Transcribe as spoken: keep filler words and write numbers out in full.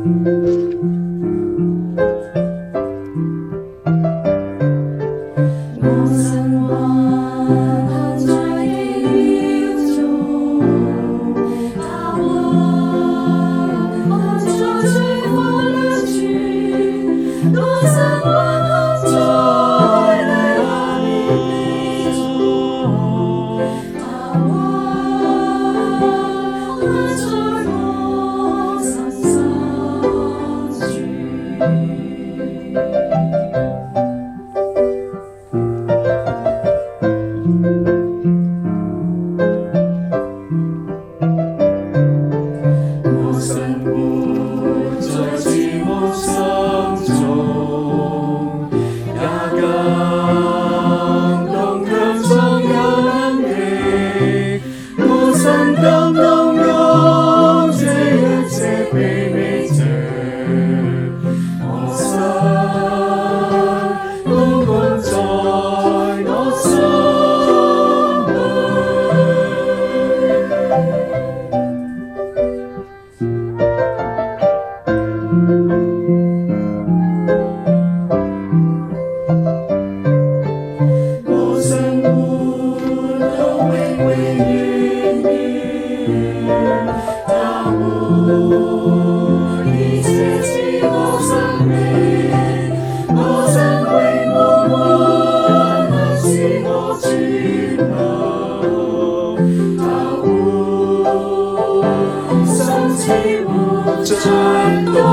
我曾望看在流中，他我看着最后的句，我曾望看在雷阿里中，他我看着我三三句。我散步在寂寞山中，也感動強壯有能力，我曾感動用這一切卑微者，我心高高在我心我想活到永永遠遠，他我一切是我生命，我怎會默默那是我全能，他我生氣活在。